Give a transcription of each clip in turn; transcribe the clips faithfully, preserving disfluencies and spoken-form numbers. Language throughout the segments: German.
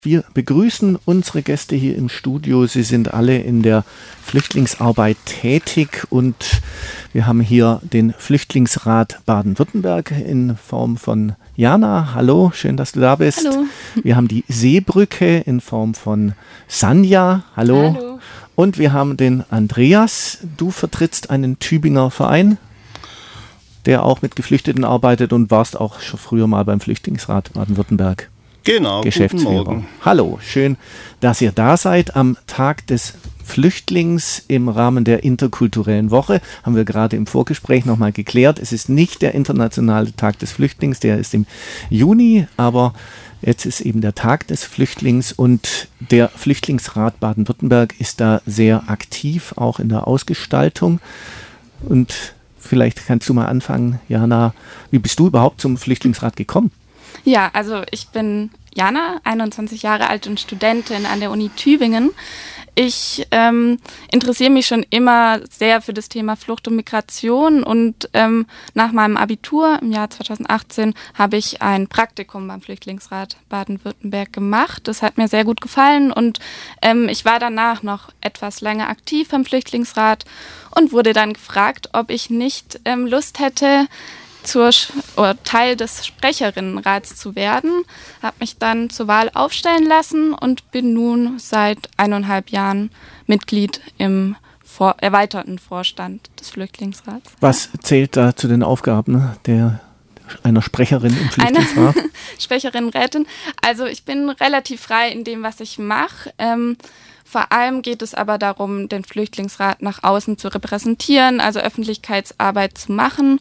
Wir begrüßen unsere Gäste hier im Studio. Sie sind alle in der Flüchtlingsarbeit tätig und wir haben hier den Flüchtlingsrat Baden-Württemberg in Form von Jana. Hallo, schön, dass du da bist. Hallo. Wir haben die Seebrücke in Form von Sanja. Hallo. Hallo. Und wir haben den Andreas. Du vertrittst einen Tübinger Verein, der auch mit Geflüchteten arbeitet und warst auch schon früher mal beim Flüchtlingsrat Baden-Württemberg. Genau, Geschäftsführer. Guten Morgen. Hallo, schön, dass ihr da seid. Am Tag des Flüchtlings im Rahmen der interkulturellen Woche haben wir gerade im Vorgespräch nochmal geklärt. Es ist nicht der internationale Tag des Flüchtlings, der ist im Juni, aber jetzt ist eben der Tag des Flüchtlings und der Flüchtlingsrat Baden-Württemberg ist da sehr aktiv, auch in der Ausgestaltung. Und vielleicht kannst du mal anfangen, Jana, wie bist du überhaupt zum Flüchtlingsrat gekommen? Ja, also ich bin Jana, einundzwanzig Jahre alt und Studentin an der Uni Tübingen. Ich ähm, interessiere mich schon immer sehr für das Thema Flucht und Migration und ähm, nach meinem Abitur im Jahr zweitausendachtzehn habe ich ein Praktikum beim Flüchtlingsrat Baden-Württemberg gemacht. Das hat mir sehr gut gefallen und ähm, ich war danach noch etwas länger aktiv beim Flüchtlingsrat und wurde dann gefragt, ob ich nicht ähm, Lust hätte, zur oder Teil des Sprecherinnenrats zu werden, habe mich dann zur Wahl aufstellen lassen und bin nun seit eineinhalb Jahren Mitglied im vor, erweiterten Vorstand des Flüchtlingsrats. Was zählt da zu den Aufgaben der einer Sprecherin im Flüchtlingsrat? Eine Sprecherinnenrätin. Also ich bin relativ frei in dem, was ich mache. Ähm, Vor allem geht es aber darum, den Flüchtlingsrat nach außen zu repräsentieren, also Öffentlichkeitsarbeit zu machen.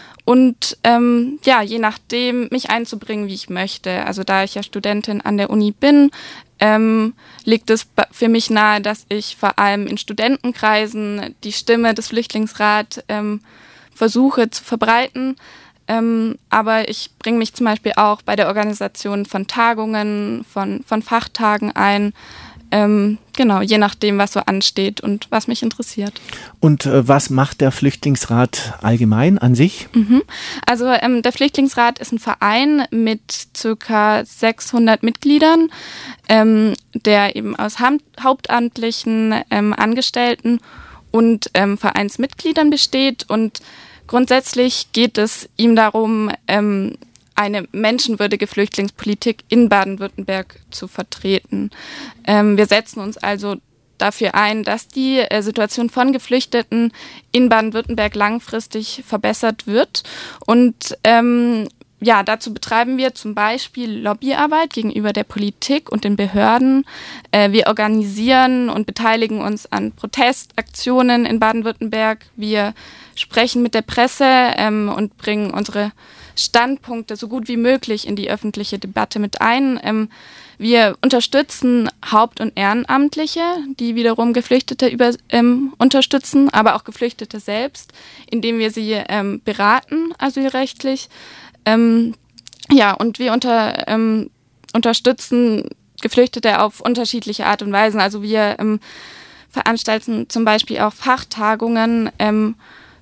Und ähm, ja, je nachdem mich einzubringen, wie ich möchte. Also da ich ja Studentin an der Uni bin, ähm, liegt es für mich nahe, dass ich vor allem in Studentenkreisen die Stimme des Flüchtlingsrats ähm, versuche zu verbreiten. Ähm, aber ich bringe mich zum Beispiel auch bei der Organisation von Tagungen, von, von Fachtagen ein. Ähm, genau, je nachdem, was so ansteht und was mich interessiert. Und äh, was macht der Flüchtlingsrat allgemein an sich? Mhm. Also ähm, der Flüchtlingsrat ist ein Verein mit circa sechshundert Mitgliedern, ähm, der eben aus ha- hauptamtlichen ähm, Angestellten und ähm, Vereinsmitgliedern besteht. Und grundsätzlich geht es ihm darum, ähm, eine menschenwürdige Flüchtlingspolitik in Baden-Württemberg zu vertreten. Ähm, wir setzen uns also dafür ein, dass die äh, Situation von Geflüchteten in Baden-Württemberg langfristig verbessert wird. Und ähm, ja, dazu betreiben wir zum Beispiel Lobbyarbeit gegenüber der Politik und den Behörden. Äh, wir organisieren und beteiligen uns an Protestaktionen in Baden-Württemberg. Wir sprechen mit der Presse ähm, und bringen unsere Standpunkte so gut wie möglich in die öffentliche Debatte mit ein. Ähm, wir unterstützen Haupt- und Ehrenamtliche, die wiederum Geflüchtete über, ähm, unterstützen, aber auch Geflüchtete selbst, indem wir sie ähm, beraten, asylrechtlich. Ähm, ja, und wir unter, ähm, unterstützen Geflüchtete auf unterschiedliche Art und Weisen. Also wir ähm, veranstalten zum Beispiel auch Fachtagungen, ähm,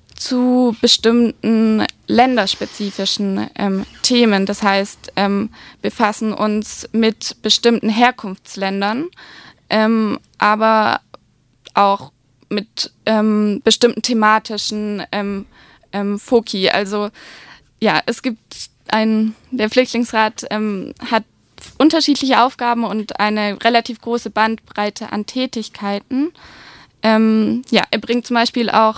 zu bestimmten länderspezifischen ähm, Themen. Das heißt, ähm, befassen uns mit bestimmten Herkunftsländern, ähm, aber auch mit ähm, bestimmten thematischen ähm, ähm, Foki. Also ja, es gibt ein, der Flüchtlingsrat ähm, hat unterschiedliche Aufgaben und eine relativ große Bandbreite an Tätigkeiten. Ähm, ja, er bringt zum Beispiel auch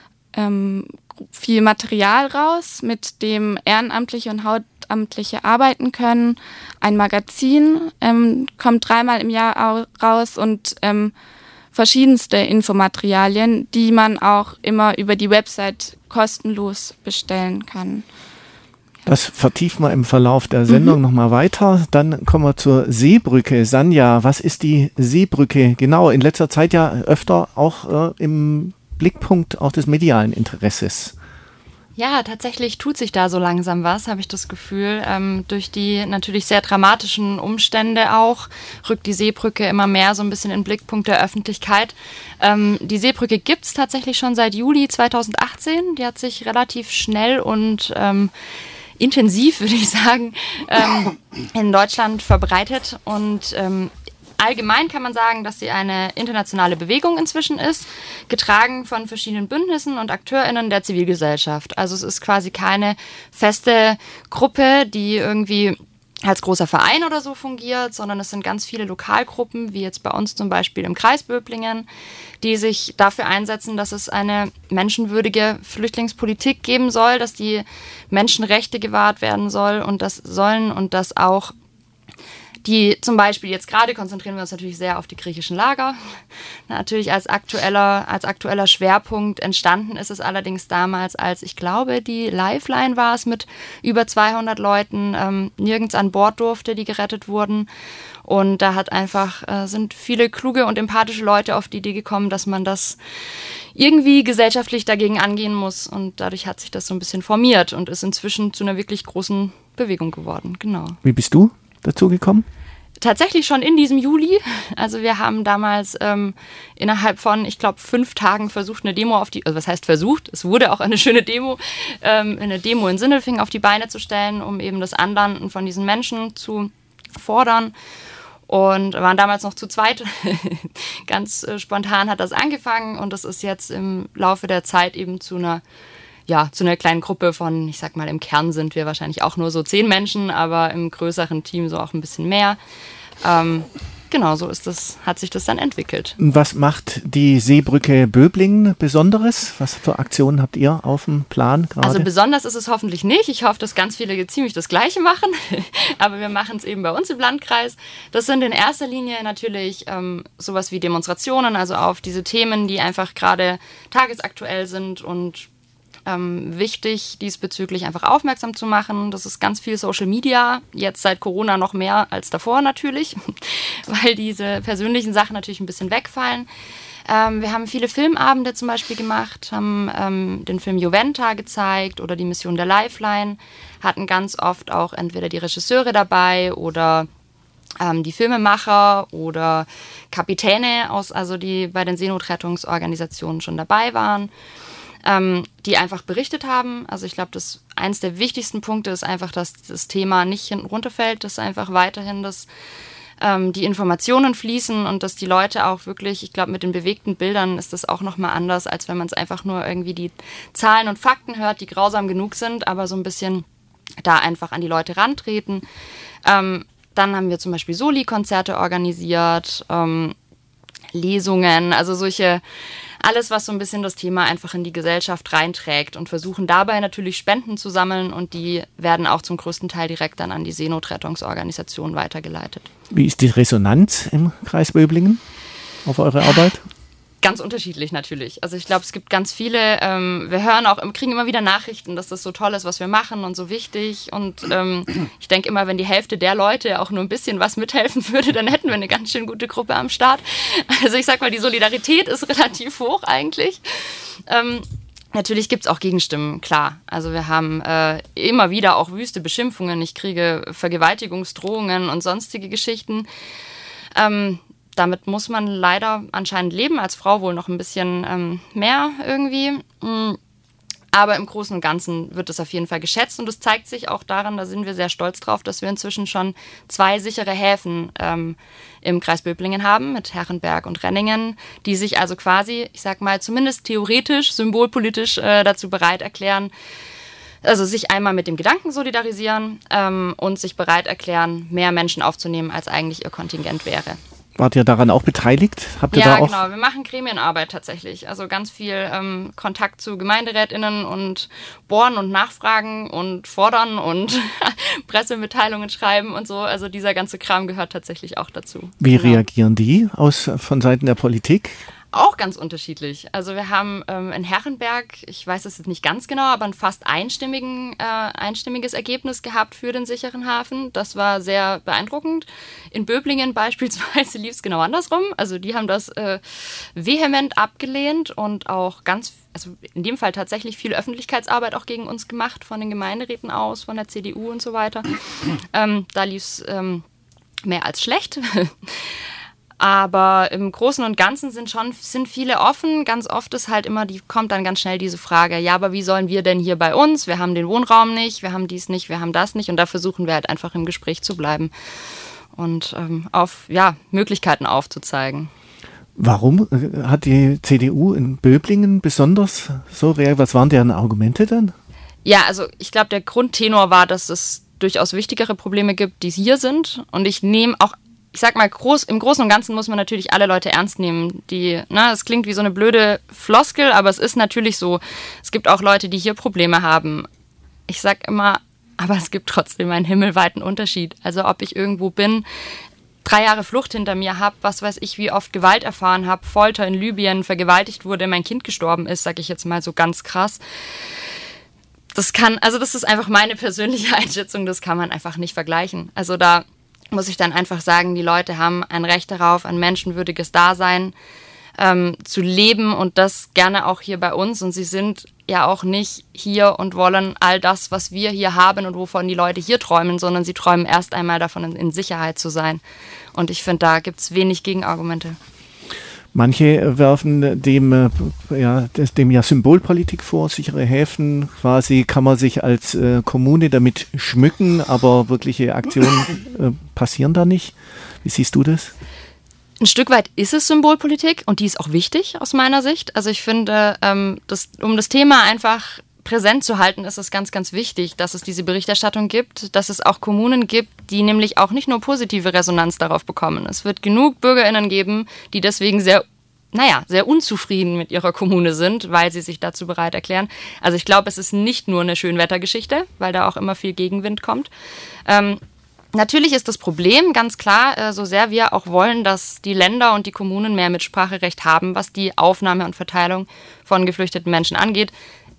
Ähm, viel Material raus, mit dem Ehrenamtliche und Hauptamtliche arbeiten können. Ein Magazin ähm, kommt dreimal im Jahr au- raus und ähm, verschiedenste Infomaterialien, die man auch immer über die Website kostenlos bestellen kann. Das vertiefen wir im Verlauf der Sendung mhm. nochmal weiter. Dann kommen wir zur Seebrücke. Sanja, was ist die Seebrücke? Genau, in letzter Zeit ja öfter auch äh, im Blickpunkt auch des medialen Interesses. Ja, tatsächlich tut sich da so langsam was, habe ich das Gefühl. Ähm, durch die natürlich sehr dramatischen Umstände auch rückt die Seebrücke immer mehr so ein bisschen in den Blickpunkt der Öffentlichkeit. Ähm, die Seebrücke gibt es tatsächlich schon seit Juli zweitausendachtzehn. Die hat sich relativ schnell und ähm, intensiv, würde ich sagen, ähm, in Deutschland verbreitet. Und ähm, allgemein kann man sagen, dass sie eine internationale Bewegung inzwischen ist, getragen von verschiedenen Bündnissen und AkteurInnen der Zivilgesellschaft. Also es ist quasi keine feste Gruppe, die irgendwie als großer Verein oder so fungiert, sondern es sind ganz viele Lokalgruppen, wie jetzt bei uns zum Beispiel im Kreis Böblingen, die sich dafür einsetzen, dass es eine menschenwürdige Flüchtlingspolitik geben soll, dass die Menschenrechte gewahrt werden soll und das sollen und dass auch die zum Beispiel jetzt gerade konzentrieren wir uns natürlich sehr auf die griechischen Lager. Natürlich als aktueller, als aktueller Schwerpunkt entstanden ist es allerdings damals, als ich glaube, die Lifeline war es mit über zweihundert Leuten, ähm, nirgends an Bord durfte, die gerettet wurden. Und da hat einfach, äh, sind viele kluge und empathische Leute auf die Idee gekommen, dass man das irgendwie gesellschaftlich dagegen angehen muss. Und dadurch hat sich das so ein bisschen formiert und ist inzwischen zu einer wirklich großen Bewegung geworden. Genau. Wie bist du dazu gekommen? Tatsächlich schon in diesem Juli. Also wir haben damals ähm, innerhalb von, ich glaube, fünf Tagen versucht, eine Demo auf die, also was heißt versucht? Es wurde auch eine schöne Demo, ähm, eine Demo in Sindelfingen auf die Beine zu stellen, um eben das Anlanden von diesen Menschen zu fordern. Und waren damals noch zu zweit. Ganz äh, spontan hat das angefangen und das ist jetzt im Laufe der Zeit eben zu einer Ja, zu einer kleinen Gruppe von, ich sag mal, im Kern sind wir wahrscheinlich auch nur so zehn Menschen, aber im größeren Team so auch ein bisschen mehr. Ähm, genau, so ist das, hat sich das dann entwickelt. Was macht die Seebrücke Böblingen Besonderes? Was für Aktionen habt ihr auf dem Plan gerade? Also besonders ist es hoffentlich nicht. Ich hoffe, dass ganz viele ziemlich das Gleiche machen. Aber wir machen es eben bei uns im Landkreis. Das sind in erster Linie natürlich ähm, sowas wie Demonstrationen, also auf diese Themen, die einfach gerade tagesaktuell sind und Ähm, wichtig, diesbezüglich einfach aufmerksam zu machen. Das ist ganz viel Social Media, jetzt seit Corona noch mehr als davor natürlich, weil diese persönlichen Sachen natürlich ein bisschen wegfallen. Ähm, wir haben viele Filmabende zum Beispiel gemacht, haben ähm, den Film Juventa gezeigt oder die Mission der Lifeline, hatten ganz oft auch entweder die Regisseure dabei oder ähm, die Filmemacher oder Kapitäne, aus, also die bei den Seenotrettungsorganisationen schon dabei waren. Ähm, die einfach berichtet haben. Also ich glaube, das eins der wichtigsten Punkte ist einfach, dass das Thema nicht hinten runterfällt, dass einfach weiterhin das, ähm, die Informationen fließen und dass die Leute auch wirklich, ich glaube, mit den bewegten Bildern ist das auch nochmal anders, als wenn man es einfach nur irgendwie die Zahlen und Fakten hört, die grausam genug sind, aber so ein bisschen da einfach an die Leute rantreten. Ähm, dann haben wir zum Beispiel Soli-Konzerte organisiert, ähm, Lesungen, also solche alles, was so ein bisschen das Thema einfach in die Gesellschaft reinträgt und versuchen dabei natürlich Spenden zu sammeln und die werden auch zum größten Teil direkt dann an die Seenotrettungsorganisation weitergeleitet. Wie ist die Resonanz im Kreis Böblingen auf eure Arbeit? Ganz unterschiedlich natürlich. Also ich glaube, es gibt ganz viele, ähm, wir hören auch, kriegen immer wieder Nachrichten, dass das so toll ist, was wir machen und so wichtig. Und ähm, ich denke immer, wenn die Hälfte der Leute auch nur ein bisschen was mithelfen würde, dann hätten wir eine ganz schön gute Gruppe am Start. Also ich sag mal, die Solidarität ist relativ hoch eigentlich. Ähm, Natürlich gibt es auch Gegenstimmen, klar. Also wir haben äh, immer wieder auch wüste Beschimpfungen. Ich kriege Vergewaltigungsdrohungen und sonstige Geschichten. Ähm, Damit muss man leider anscheinend leben, als Frau wohl noch ein bisschen ähm, mehr irgendwie. Aber im Großen und Ganzen wird es auf jeden Fall geschätzt und es zeigt sich auch daran, da sind wir sehr stolz drauf, dass wir inzwischen schon zwei sichere Häfen ähm, im Kreis Böblingen haben, mit Herrenberg und Renningen, die sich also quasi, ich sag mal, zumindest theoretisch, symbolpolitisch äh, dazu bereit erklären, also sich einmal mit dem Gedanken solidarisieren ähm, und sich bereit erklären, mehr Menschen aufzunehmen, als eigentlich ihr Kontingent wäre. Wart ihr daran auch beteiligt? Habt ihr ja, da auch genau. Wir machen Gremienarbeit tatsächlich. Also ganz viel ähm, Kontakt zu GemeinderätInnen und bohren und nachfragen und fordern und Pressemitteilungen schreiben und so. Also dieser ganze Kram gehört tatsächlich auch dazu. Wie genau. reagieren die aus, von Seiten der Politik? Auch ganz unterschiedlich. Also wir haben ähm, in Herrenberg, ich weiß es jetzt nicht ganz genau, aber ein fast einstimmigen, äh, einstimmiges Ergebnis gehabt für den sicheren Hafen. Das war sehr beeindruckend. In Böblingen beispielsweise lief es genau andersrum. Also die haben das äh, vehement abgelehnt und auch ganz, also in dem Fall tatsächlich viel Öffentlichkeitsarbeit auch gegen uns gemacht, von den Gemeinderäten aus, von der C D U und so weiter. ähm, da lief es ähm, mehr als schlecht. Aber im Großen und Ganzen sind schon sind viele offen. Ganz oft ist halt immer, die kommt dann ganz schnell diese Frage, ja, aber wie sollen wir denn hier bei uns? Wir haben den Wohnraum nicht, wir haben dies nicht, wir haben das nicht. Und da versuchen wir halt einfach im Gespräch zu bleiben und ähm, auf ja, Möglichkeiten aufzuzeigen. Warum hat die C D U in Böblingen besonders so reagiert? Was waren deren Argumente dann? Ja, also ich glaube, der Grundtenor war, dass es durchaus wichtigere Probleme gibt, die hier sind. Und ich nehme auch, ich sag mal, groß, im Großen und Ganzen muss man natürlich alle Leute ernst nehmen. Die, ne, es klingt wie so eine blöde Floskel, aber es ist natürlich so. Es gibt auch Leute, die hier Probleme haben. Ich sag immer, aber es gibt trotzdem einen himmelweiten Unterschied. Also ob ich irgendwo bin, drei Jahre Flucht hinter mir habe, was weiß ich, wie oft Gewalt erfahren habe, Folter in Libyen, vergewaltigt wurde, mein Kind gestorben ist, sag ich jetzt mal so ganz krass. Das kann, also das ist einfach meine persönliche Einschätzung, das kann man einfach nicht vergleichen. Also da muss ich dann einfach sagen, die Leute haben ein Recht darauf, ein menschenwürdiges Dasein ähm, zu leben und das gerne auch hier bei uns. Und sie sind ja auch nicht hier und wollen all das, was wir hier haben und wovon die Leute hier träumen, sondern sie träumen erst einmal davon, in, in Sicherheit zu sein. Und ich finde, da gibt es wenig Gegenargumente. Manche werfen dem, ja, dem ja Symbolpolitik vor, sichere Häfen. Quasi kann man sich als äh, Kommune damit schmücken, aber wirkliche Aktionen äh, passieren da nicht. Wie siehst du das? Ein Stück weit ist es Symbolpolitik und die ist auch wichtig aus meiner Sicht. Also ich finde, ähm, das, um das Thema einfach präsent zu halten, ist es ganz, ganz wichtig, dass es diese Berichterstattung gibt, dass es auch Kommunen gibt, die nämlich auch nicht nur positive Resonanz darauf bekommen. Es wird genug BürgerInnen geben, die deswegen sehr, naja, sehr unzufrieden mit ihrer Kommune sind, weil sie sich dazu bereit erklären. Also ich glaube, es ist nicht nur eine Schönwettergeschichte, weil da auch immer viel Gegenwind kommt. Ähm, Natürlich ist das Problem, ganz klar, so sehr wir auch wollen, dass die Länder und die Kommunen mehr Mitspracherecht haben, was die Aufnahme und Verteilung von geflüchteten Menschen angeht.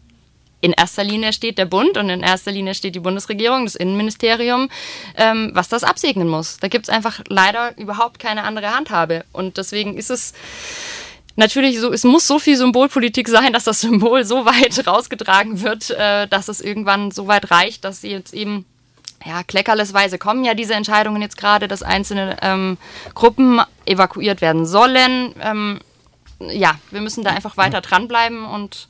In erster Linie steht der Bund und in erster Linie steht die Bundesregierung, das Innenministerium, ähm, was das absegnen muss. Da gibt es einfach leider überhaupt keine andere Handhabe. Und deswegen ist es natürlich so, es muss so viel Symbolpolitik sein, dass das Symbol so weit rausgetragen wird, äh, dass es irgendwann so weit reicht, dass sie jetzt eben ja, kleckerlesweise kommen ja diese Entscheidungen jetzt gerade, dass einzelne ähm, Gruppen evakuiert werden sollen. Ähm, ja, wir müssen da einfach weiter dranbleiben und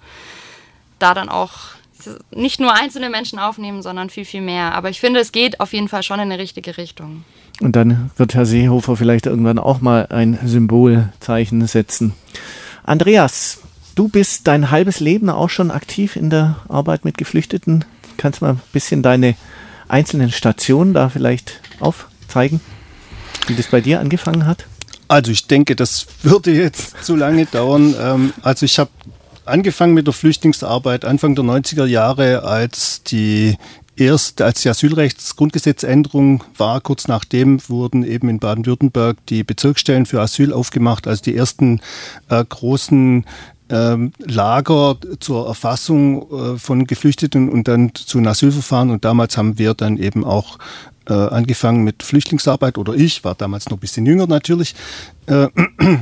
da dann auch nicht nur einzelne Menschen aufnehmen, sondern viel, viel mehr. Aber ich finde, es geht auf jeden Fall schon in eine richtige Richtung. Und dann wird Herr Seehofer vielleicht irgendwann auch mal ein Symbolzeichen setzen. Andreas, du bist dein halbes Leben auch schon aktiv in der Arbeit mit Geflüchteten. Kannst du mal ein bisschen deine einzelnen Stationen da vielleicht aufzeigen, wie das bei dir angefangen hat? Also ich denke, das würde jetzt zu lange dauern. Ähm, also ich habe angefangen mit der Flüchtlingsarbeit Anfang der neunziger Jahre, als die erste, als die Asylrechtsgrundgesetzänderung war. Kurz nachdem wurden eben in Baden-Württemberg die Bezirksstellen für Asyl aufgemacht, also die ersten äh, großen Ähm, Lager zur Erfassung äh, von Geflüchteten und dann zu einem Asylverfahren. Und damals haben wir dann eben auch äh, angefangen mit Flüchtlingsarbeit, oder ich war damals noch ein bisschen jünger natürlich. Äh,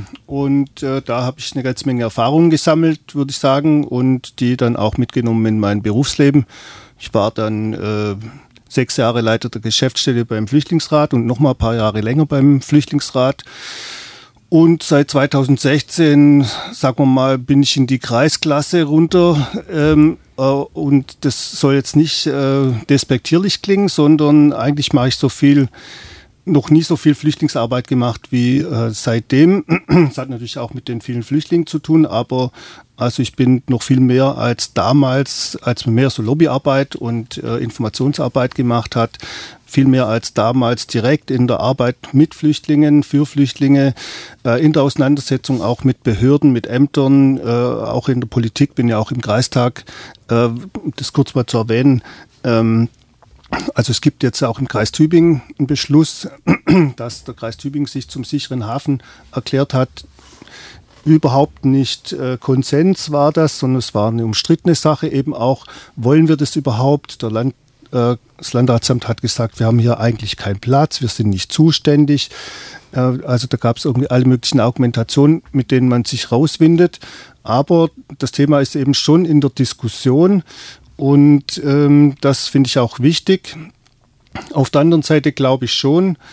und äh, da habe ich eine ganze Menge Erfahrungen gesammelt, würde ich sagen, und die dann auch mitgenommen in mein Berufsleben. Ich war dann äh, sechs Jahre Leiter der Geschäftsstelle beim Flüchtlingsrat und noch mal ein paar Jahre länger beim Flüchtlingsrat. Und seit zweitausendsechzehn, sagen wir mal, bin ich in die Kreisklasse runter. Ähm, äh, und das soll jetzt nicht äh, despektierlich klingen, sondern eigentlich mache ich so viel, noch nie so viel Flüchtlingsarbeit gemacht wie äh, seitdem. Das hat natürlich auch mit den vielen Flüchtlingen zu tun, aber also ich bin noch viel mehr als damals, als man mehr so Lobbyarbeit und äh, Informationsarbeit gemacht hat, viel mehr als damals direkt in der Arbeit mit Flüchtlingen, für Flüchtlinge, äh, in der Auseinandersetzung auch mit Behörden, mit Ämtern, äh, auch in der Politik, bin ja auch im Kreistag, äh, das kurz mal zu erwähnen. Ähm, also es gibt jetzt auch im Kreis Tübingen einen Beschluss, dass der Kreis Tübingen sich zum sicheren Hafen erklärt hat. Überhaupt nicht äh, Konsens war das, sondern es war eine umstrittene Sache eben auch. Wollen wir das überhaupt? Der Land, äh, das Landratsamt hat gesagt, wir haben hier eigentlich keinen Platz, wir sind nicht zuständig. Äh, also da gab es irgendwie alle möglichen Argumentationen, mit denen man sich rauswindet. Aber das Thema ist eben schon in der Diskussion und ähm, das finde ich auch wichtig. Auf der anderen Seite glaube ich schon,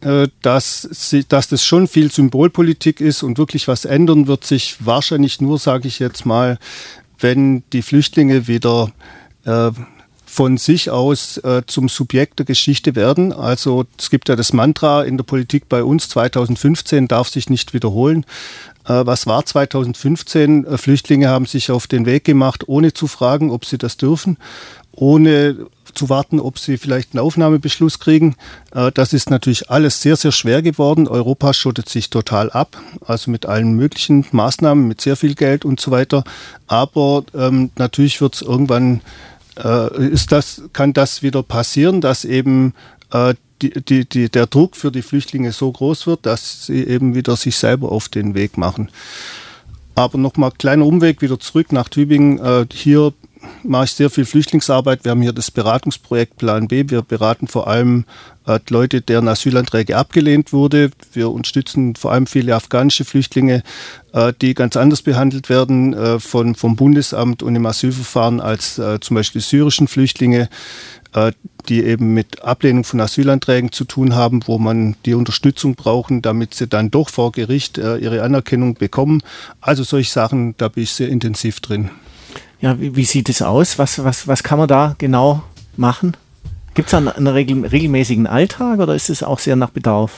dass, sie, dass das schon viel Symbolpolitik ist und wirklich was ändern wird sich wahrscheinlich nur, sage ich jetzt mal, wenn die Flüchtlinge wieder äh, von sich aus äh, zum Subjekt der Geschichte werden. Also es gibt ja das Mantra in der Politik bei uns, zweitausendfünfzehn darf sich nicht wiederholen. Äh, was war zweitausendfünfzehn? Äh, Flüchtlinge haben sich auf den Weg gemacht, ohne zu fragen, ob sie das dürfen, ohne zu warten, ob sie vielleicht einen Aufnahmebeschluss kriegen. Äh, das ist natürlich alles sehr, sehr schwer geworden. Europa schottet sich total ab, also mit allen möglichen Maßnahmen, mit sehr viel Geld und so weiter. Aber ähm, natürlich wird es irgendwann Äh, ist das, kann das wieder passieren, dass eben äh, die, die, die, der Druck für die Flüchtlinge so groß wird, dass sie eben wieder sich selber auf den Weg machen. Aber nochmal kleiner Umweg wieder zurück nach Tübingen. Äh, hier mache ich sehr viel Flüchtlingsarbeit. Wir haben hier das Beratungsprojekt Plan B. Wir beraten vor allem äh, Leute, deren Asylanträge abgelehnt wurde. Wir unterstützen vor allem viele afghanische Flüchtlinge, äh, die ganz anders behandelt werden äh, von, vom Bundesamt und im Asylverfahren als äh, zum Beispiel die syrischen Flüchtlinge, äh, die eben mit Ablehnung von Asylanträgen zu tun haben, wo man die Unterstützung brauchen, damit sie dann doch vor Gericht äh, ihre Anerkennung bekommen. Also solche Sachen, da bin ich sehr intensiv drin. Ja, wie, wie sieht es aus? Was, was, was kann man da genau machen? Gibt es da einen, einen regel, regelmäßigen Alltag oder ist es auch sehr nach Bedarf?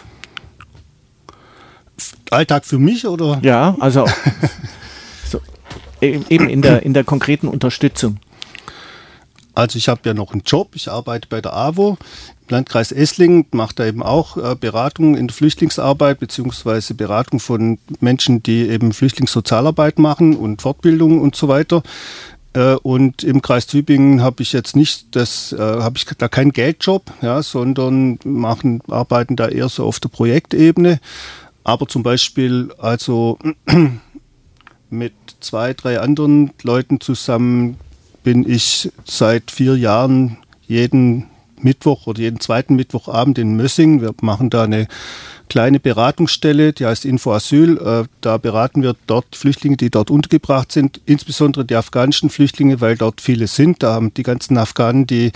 Alltag für mich oder? Ja, also so, eben in der, in der konkreten Unterstützung. Also ich habe ja noch einen Job, ich arbeite bei der A W O im Landkreis Esslingen, mache da eben auch äh, Beratung in der Flüchtlingsarbeit beziehungsweise Beratung von Menschen, die eben Flüchtlingssozialarbeit machen und Fortbildung und so weiter. Äh, und im Kreis Tübingen habe ich jetzt nicht, das äh, habe ich da keinen Geldjob, ja, sondern machen, arbeiten da eher so auf der Projektebene. Aber zum Beispiel also mit zwei, drei anderen Leuten zusammen bin ich seit vier Jahren jeden Mittwoch oder jeden zweiten Mittwochabend in Mössing. Wir machen da eine kleine Beratungsstelle, die heißt Info Asyl. Äh, da beraten wir dort Flüchtlinge, die dort untergebracht sind, insbesondere die afghanischen Flüchtlinge, weil dort viele sind. Da haben die ganzen Afghanen, die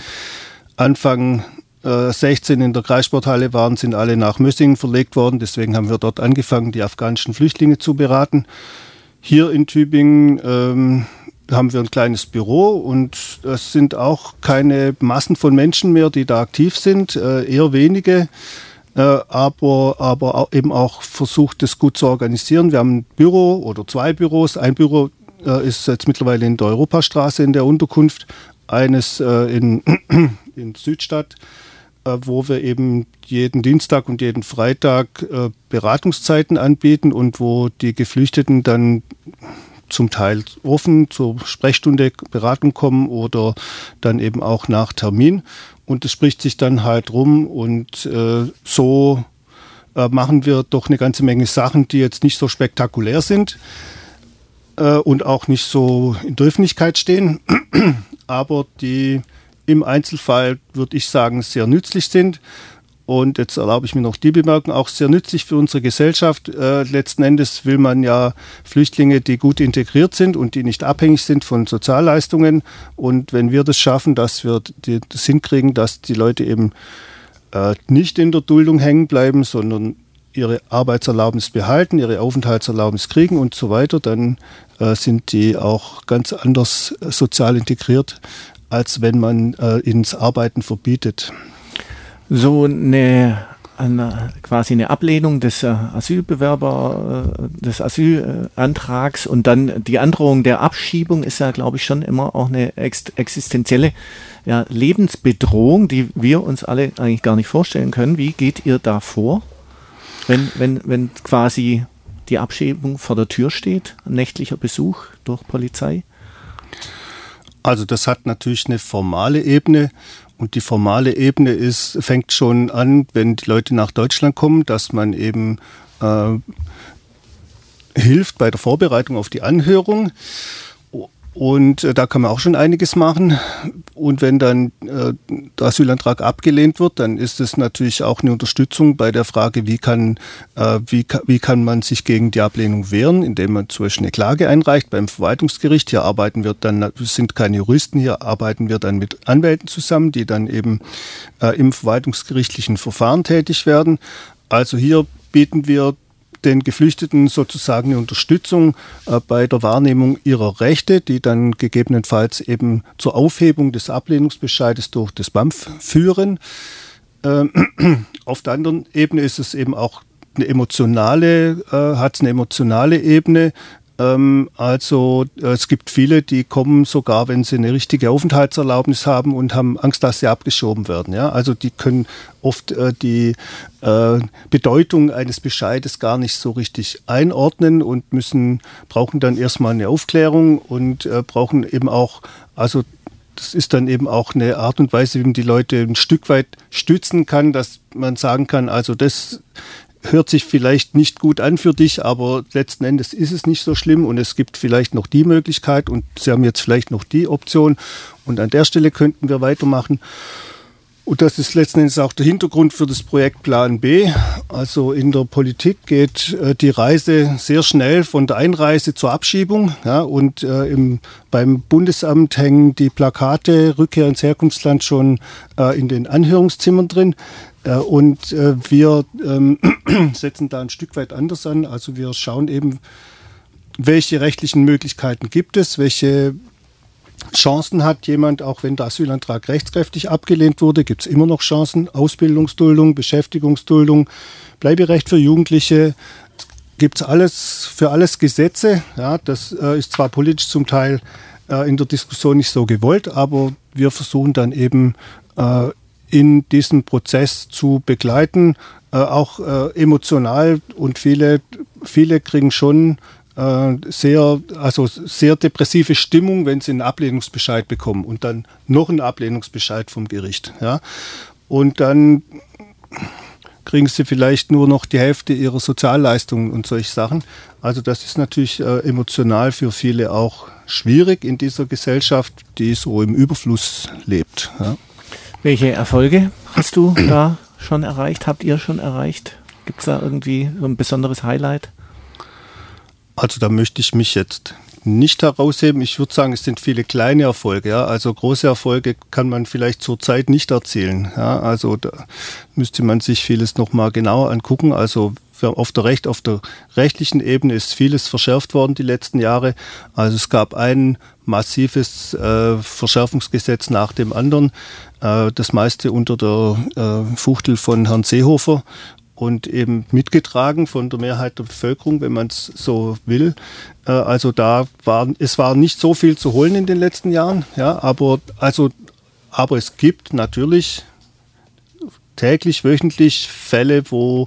Anfang äh, sechzehn in der Kreissporthalle waren, sind alle nach Mössingen verlegt worden. Deswegen haben wir dort angefangen, die afghanischen Flüchtlinge zu beraten. Hier in Tübingen ähm, haben wir ein kleines Büro und es sind auch keine Massen von Menschen mehr, die da aktiv sind, äh, eher wenige, äh, aber, aber eben auch versucht, das gut zu organisieren. Wir haben ein Büro oder zwei Büros. Ein Büro äh, ist jetzt mittlerweile in der Europastraße in der Unterkunft, eines äh, in, in Südstadt, äh, wo wir eben jeden Dienstag und jeden Freitag äh, Beratungszeiten anbieten und wo die Geflüchteten dann zum Teil offen zur Sprechstunde, Beratung kommen oder dann eben auch nach Termin. Und es spricht sich dann halt rum und äh, so äh, machen wir doch eine ganze Menge Sachen, die jetzt nicht so spektakulär sind äh, und auch nicht so in der Öffentlichkeit stehen, aber die im Einzelfall, würde ich sagen, sehr nützlich sind. Und jetzt erlaube ich mir noch die Bemerkung, auch sehr nützlich für unsere Gesellschaft. Äh, letzten Endes will man ja Flüchtlinge, die gut integriert sind und die nicht abhängig sind von Sozialleistungen. Und wenn wir das schaffen, dass wir die, das hinkriegen, dass die Leute eben äh, nicht in der Duldung hängen bleiben, sondern ihre Arbeitserlaubnis behalten, ihre Aufenthaltserlaubnis kriegen und so weiter, dann äh, sind die auch ganz anders äh, sozial integriert, als wenn man äh, ihnen das Arbeiten verbietet. So eine, eine quasi eine Ablehnung des äh, Asylbewerber, äh, des Asylantrags und dann die Androhung der Abschiebung ist ja, glaube ich, schon immer auch eine ex- existenzielle ja, Lebensbedrohung, die wir uns alle eigentlich gar nicht vorstellen können. Wie geht ihr da vor, wenn, wenn, wenn quasi die Abschiebung vor der Tür steht, ein nächtlicher Besuch durch Polizei? Also das hat natürlich eine formale Ebene. Und die formale Ebene ist, fängt schon an, wenn die Leute nach Deutschland kommen, dass man eben äh, hilft bei der Vorbereitung auf die Anhörung. Und äh, da kann man auch schon einiges machen. Und wenn dann äh, der Asylantrag abgelehnt wird, dann ist es natürlich auch eine Unterstützung bei der Frage, wie kann, äh, wie, wie kann man sich gegen die Ablehnung wehren, indem man zum Beispiel eine Klage einreicht beim Verwaltungsgericht. Hier arbeiten wir dann, wir sind keine Juristen, hier arbeiten wir dann mit Anwälten zusammen, die dann eben äh, im verwaltungsgerichtlichen Verfahren tätig werden. Also hier bieten wir den Geflüchteten sozusagen eine Unterstützung äh, bei der Wahrnehmung ihrer Rechte, die dann gegebenenfalls eben zur Aufhebung des Ablehnungsbescheides durch das B A M F führen. Ähm, auf der anderen Ebene ist es eben auch eine emotionale, äh, hat es eine emotionale Ebene. Ähm, also äh, es gibt viele, die kommen sogar, wenn sie eine richtige Aufenthaltserlaubnis haben und haben Angst, dass sie abgeschoben werden. Ja? Also die können oft äh, die äh, Bedeutung eines Bescheides gar nicht so richtig einordnen und müssen, brauchen dann erstmal eine Aufklärung und äh, brauchen eben auch, also das ist dann eben auch eine Art und Weise, wie man die Leute ein Stück weit stützen kann, dass man sagen kann, also das hört sich vielleicht nicht gut an für dich, aber letzten Endes ist es nicht so schlimm und es gibt vielleicht noch die Möglichkeit und Sie haben jetzt vielleicht noch die Option und an der Stelle könnten wir weitermachen. Und das ist letzten Endes auch der Hintergrund für das Projekt Plan B. Also in der Politik geht äh, die Reise sehr schnell von der Einreise zur Abschiebung. Ja, und äh, im, beim Bundesamt hängen die Plakate Rückkehr ins Herkunftsland schon äh, in den Anhörungszimmern drin. Äh, und äh, wir ähm, setzen da ein Stück weit anders an. Also wir schauen eben, welche rechtlichen Möglichkeiten gibt es, welche Chancen hat jemand, auch wenn der Asylantrag rechtskräftig abgelehnt wurde, gibt es immer noch Chancen. Ausbildungsduldung, Beschäftigungsduldung, Bleiberecht für Jugendliche, gibt es alles, für alles Gesetze. Ja, das äh, ist zwar politisch zum Teil äh, in der Diskussion nicht so gewollt, aber wir versuchen dann eben äh, in diesem Prozess zu begleiten, äh, auch äh, emotional und viele, viele kriegen schon sehr, also sehr depressive Stimmung, wenn sie einen Ablehnungsbescheid bekommen und dann noch einen Ablehnungsbescheid vom Gericht. Ja. Und dann kriegen sie vielleicht nur noch die Hälfte ihrer Sozialleistungen und solche Sachen. Also das ist natürlich äh, emotional für viele auch schwierig in dieser Gesellschaft, die so im Überfluss lebt. Ja. Welche Erfolge hast du da schon erreicht? Habt ihr schon erreicht? Gibt es da irgendwie so ein besonderes Highlight? Also da möchte ich mich jetzt nicht herausheben. Ich würde sagen, es sind viele kleine Erfolge. Ja. Also große Erfolge kann man vielleicht zurzeit nicht erzielen. Ja. Also da müsste man sich vieles nochmal genauer angucken. Also auf der, Recht, auf der rechtlichen Ebene ist vieles verschärft worden die letzten Jahre. Also es gab ein massives äh, Verschärfungsgesetz nach dem anderen. Äh, das meiste unter der äh, Fuchtel von Herrn Seehofer. Und eben mitgetragen von der Mehrheit der Bevölkerung, wenn man es so will. Äh, also da war, es war nicht so viel zu holen in den letzten Jahren, ja, aber, also, aber es gibt natürlich täglich, wöchentlich Fälle, wo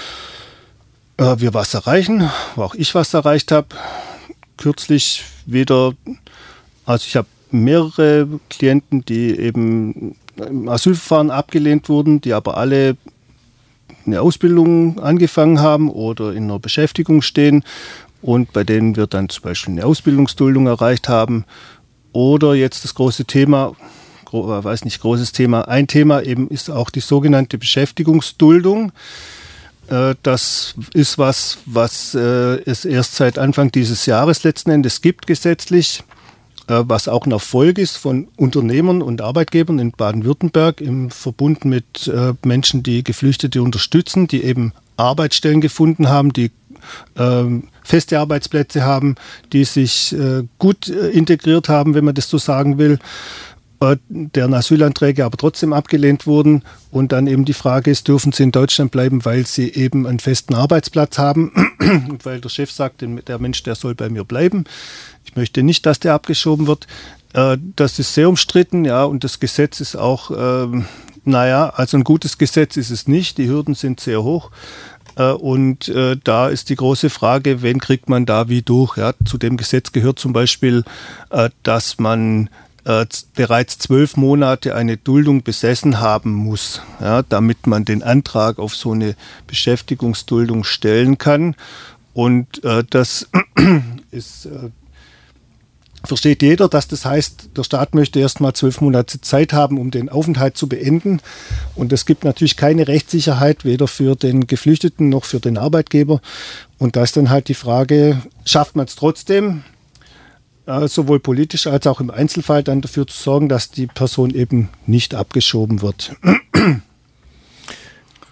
äh, wir was erreichen, wo auch ich was erreicht habe. Kürzlich wieder, also ich habe mehrere Klienten, die eben im Asylverfahren abgelehnt wurden, die aber alle eine Ausbildung angefangen haben oder in einer Beschäftigung stehen und bei denen wir dann zum Beispiel eine Ausbildungsduldung erreicht haben. Oder jetzt das große Thema, gro- weiß nicht, großes Thema, ein Thema eben ist auch die sogenannte Beschäftigungsduldung. Äh, das ist was, was äh, es erst seit Anfang dieses Jahres letzten Endes gibt gesetzlich, was auch ein Erfolg ist von Unternehmern und Arbeitgebern in Baden-Württemberg im Verbund mit äh, Menschen, die Geflüchtete unterstützen, die eben Arbeitsstellen gefunden haben, die äh, feste Arbeitsplätze haben, die sich äh, gut äh, integriert haben, wenn man das so sagen will, äh, deren Asylanträge aber trotzdem abgelehnt wurden. Und dann eben die Frage ist, dürfen sie in Deutschland bleiben, weil sie eben einen festen Arbeitsplatz haben und weil der Chef sagt, der Mensch, der soll bei mir bleiben. Ich möchte nicht, dass der abgeschoben wird. Äh, das ist sehr umstritten, ja, und das Gesetz ist auch, ähm, naja, also ein gutes Gesetz ist es nicht. Die Hürden sind sehr hoch. Äh, und äh, da ist die große Frage, wen kriegt man da wie durch? Ja? Zu dem Gesetz gehört zum Beispiel, äh, dass man äh, bereits zwölf Monate eine Duldung besessen haben muss, ja, damit man den Antrag auf so eine Beschäftigungsduldung stellen kann. Und äh, das ist äh, versteht jeder, dass das heißt, der Staat möchte erst mal zwölf Monate Zeit haben, um den Aufenthalt zu beenden. Und es gibt natürlich keine Rechtssicherheit, weder für den Geflüchteten noch für den Arbeitgeber. Und da ist dann halt die Frage, schafft man es trotzdem, äh, sowohl politisch als auch im Einzelfall dann dafür zu sorgen, dass die Person eben nicht abgeschoben wird.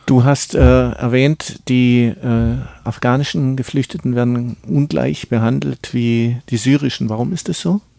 Du hast äh, erwähnt, die äh, afghanischen Geflüchteten werden ungleich behandelt wie die syrischen. Warum ist das so?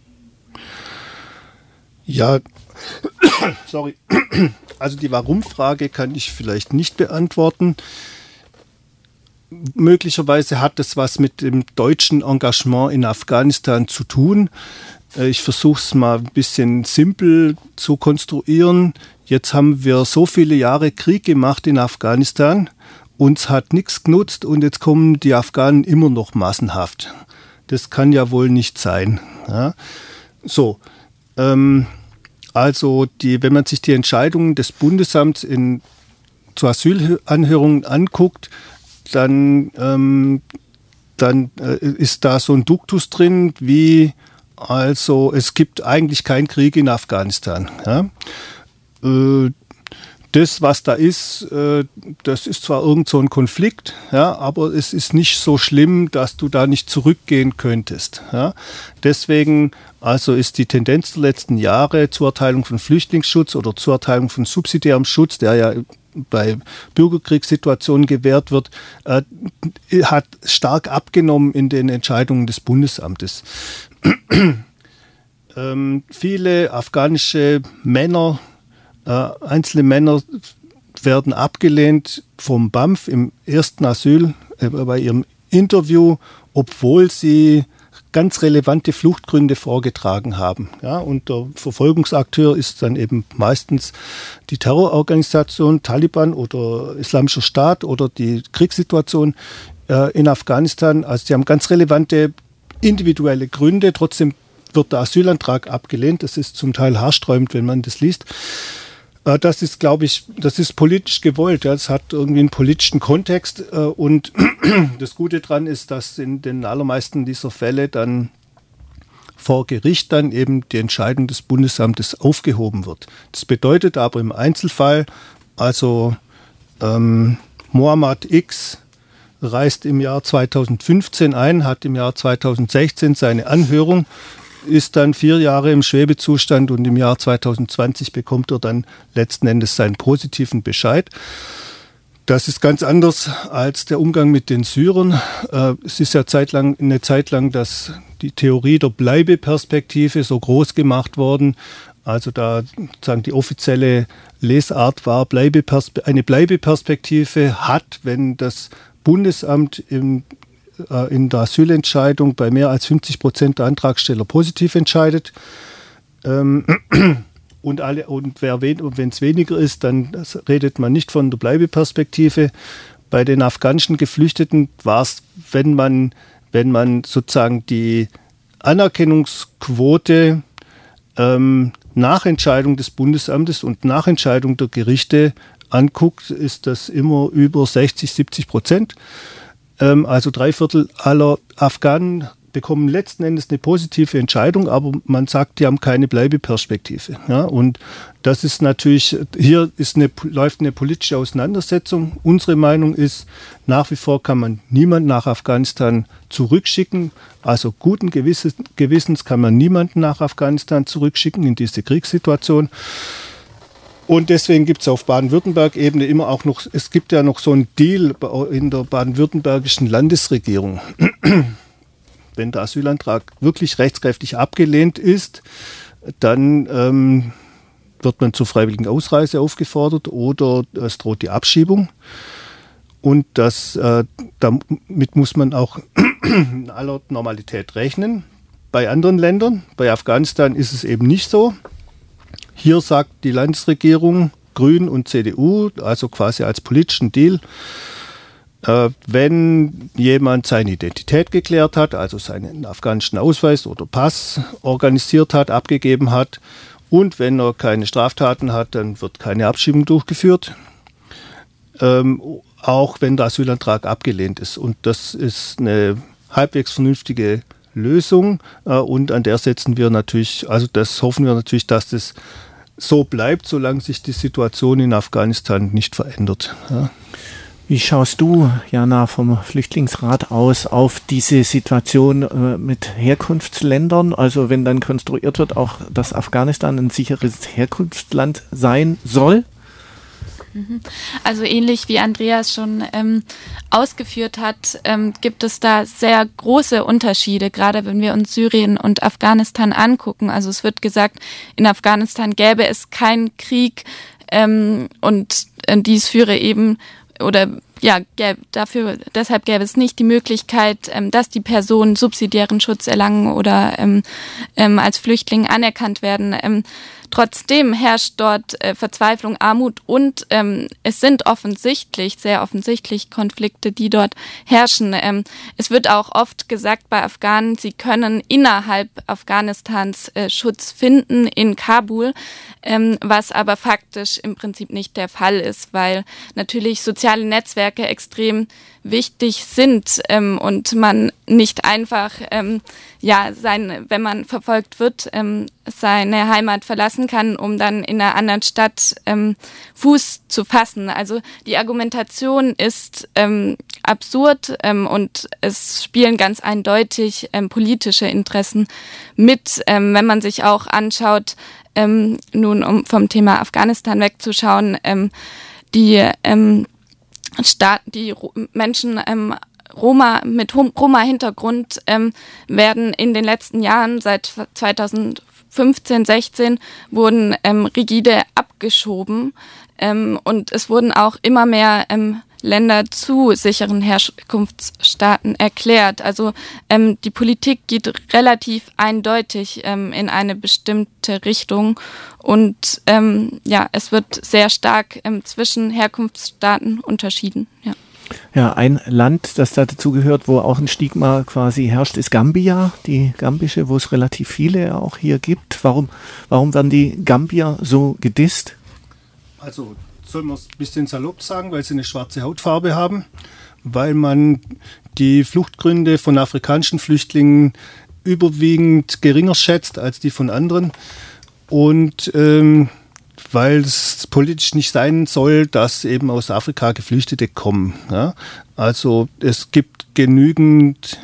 Ja, sorry. Also die Warum-Frage kann ich vielleicht nicht beantworten. Möglicherweise hat das was mit dem deutschen Engagement in Afghanistan zu tun. Ich versuche es mal ein bisschen simpel zu konstruieren. Jetzt haben wir so viele Jahre Krieg gemacht in Afghanistan, uns hat nichts genutzt und jetzt kommen die Afghanen immer noch massenhaft. Das kann ja wohl nicht sein. Ja. So, ähm, also die, wenn man sich die Entscheidungen des Bundesamts in, zu Asylanhörungen anguckt, dann, ähm, dann äh, ist da so ein Duktus drin, wie also es gibt eigentlich keinen Krieg in Afghanistan. Ja. Das, was da ist, das ist zwar irgend so ein Konflikt, ja, aber es ist nicht so schlimm, dass du da nicht zurückgehen könntest. Ja. Deswegen also ist die Tendenz der letzten Jahre zur Erteilung von Flüchtlingsschutz oder zur Erteilung von subsidiärem Schutz, der ja bei Bürgerkriegssituationen gewährt wird, äh, hat stark abgenommen in den Entscheidungen des Bundesamtes. ähm, viele afghanische Männer, Äh, einzelne Männer werden abgelehnt vom B A M F im ersten Asyl, äh, bei ihrem Interview, obwohl sie ganz relevante Fluchtgründe vorgetragen haben. Ja, und der Verfolgungsakteur ist dann eben meistens die Terrororganisation Taliban oder Islamischer Staat oder die Kriegssituation äh, in Afghanistan. Also sie haben ganz relevante individuelle Gründe, trotzdem wird der Asylantrag abgelehnt. Das ist zum Teil haarsträubend, wenn man das liest. Das ist, glaube ich, das ist politisch gewollt. Das hat irgendwie einen politischen Kontext. Und das Gute daran ist, dass in den allermeisten dieser Fälle dann vor Gericht dann eben die Entscheidung des Bundesamtes aufgehoben wird. Das bedeutet aber im Einzelfall, also ähm, Mohammed X reist im Jahr zweitausendfünfzehn ein, hat im Jahr zweitausendsechzehn seine Anhörung, ist dann vier Jahre im Schwebezustand und im Jahr zweitausendzwanzig bekommt er dann letzten Endes seinen positiven Bescheid. Das ist ganz anders als der Umgang mit den Syrern. Es ist ja zeitlang, eine Zeit lang dass die Theorie der Bleibeperspektive so groß gemacht worden. Also da sozusagen die offizielle Lesart war, Bleibeperspe- eine Bleibeperspektive hat, wenn das Bundesamt im in der Asylentscheidung bei mehr als fünfzig Prozent der Antragsteller positiv entscheidet. Ähm, und alle, und wenn es weniger ist, dann redet man nicht von der Bleibeperspektive. Bei den afghanischen Geflüchteten war es, wenn man, wenn man sozusagen die Anerkennungsquote ähm, nach Entscheidung des Bundesamtes und nach Entscheidung der Gerichte anguckt, ist das immer über sechzig, siebzig Prozent. Also drei Viertel aller Afghanen bekommen letzten Endes eine positive Entscheidung, aber man sagt, die haben keine Bleibeperspektive. Ja, und das ist natürlich, hier ist eine, läuft eine politische Auseinandersetzung. Unsere Meinung ist, nach wie vor kann man niemanden nach Afghanistan zurückschicken. Also guten Gewissens kann man niemanden nach Afghanistan zurückschicken in diese Kriegssituation. Und deswegen gibt es auf Baden-Württemberg-Ebene immer auch noch, es gibt ja noch so einen Deal in der baden-württembergischen Landesregierung. Wenn der Asylantrag wirklich rechtskräftig abgelehnt ist, dann ähm, wird man zur freiwilligen Ausreise aufgefordert oder es droht die Abschiebung. Und das, äh, damit muss man auch in aller Normalität rechnen. Bei anderen Ländern, bei Afghanistan ist es eben nicht so. Hier sagt die Landesregierung, Grün und C D U, also quasi als politischen Deal, äh, wenn jemand seine Identität geklärt hat, also seinen afghanischen Ausweis oder Pass organisiert hat, abgegeben hat und wenn er keine Straftaten hat, dann wird keine Abschiebung durchgeführt, ähm, auch wenn der Asylantrag abgelehnt ist. Und das ist eine halbwegs vernünftige Lösung äh, und an der setzen wir natürlich, also das hoffen wir natürlich, dass das so bleibt, solange sich die Situation in Afghanistan nicht verändert. Ja. Wie schaust du, Jana, vom Flüchtlingsrat aus auf diese Situation äh, mit Herkunftsländern? Also wenn dann konstruiert wird, auch dass Afghanistan ein sicheres Herkunftsland sein soll? Also ähnlich wie Andreas schon ähm, ausgeführt hat, ähm, gibt es da sehr große Unterschiede, gerade wenn wir uns Syrien und Afghanistan angucken. Also es wird gesagt, in Afghanistan gäbe es keinen Krieg ähm, und äh, dies führe eben oder ja, gäb, dafür, deshalb gäbe es nicht die Möglichkeit, ähm, dass die Personen subsidiären Schutz erlangen oder ähm, ähm, als Flüchtling anerkannt werden. Ähm, Trotzdem herrscht dort äh, Verzweiflung, Armut und ähm, es sind offensichtlich, sehr offensichtlich Konflikte, die dort herrschen. Ähm, es wird auch oft gesagt bei Afghanen, sie können innerhalb Afghanistans äh, Schutz finden in Kabul, ähm, was aber faktisch im Prinzip nicht der Fall ist, weil natürlich soziale Netzwerke extrem wichtig sind ähm, und man nicht einfach, ähm, ja, sein, wenn man verfolgt wird, ähm, seine Heimat verlassen kann, um dann in einer anderen Stadt ähm, Fuß zu fassen. Also die Argumentation ist ähm, absurd ähm, und es spielen ganz eindeutig ähm, politische Interessen mit, ähm, wenn man sich auch anschaut, ähm, nun um vom Thema Afghanistan wegzuschauen, ähm, die ähm, Staat, die Menschen ähm, Roma mit Roma-Hintergrund ähm, werden in den letzten Jahren, seit zweitausendfünfzehn, sechzehn, wurden ähm, rigide abgeschoben ähm, und es wurden auch immer mehr ähm, Länder zu sicheren Herkunftsstaaten erklärt. Also ähm, die Politik geht relativ eindeutig ähm, in eine bestimmte Richtung und ähm, ja, es wird sehr stark ähm, zwischen Herkunftsstaaten unterschieden. Ja. Ja, ein Land, das da dazu gehört, wo auch ein Stigma quasi herrscht, ist Gambia, die gambische, wo es relativ viele auch hier gibt. Warum, warum werden die Gambier so gedisst? Also soll man es ein bisschen salopp sagen, weil sie eine schwarze Hautfarbe haben, weil man die Fluchtgründe von afrikanischen Flüchtlingen überwiegend geringer schätzt als die von anderen und ähm, weil es politisch nicht sein soll, dass eben aus Afrika Geflüchtete kommen. Ja? Also es gibt genügend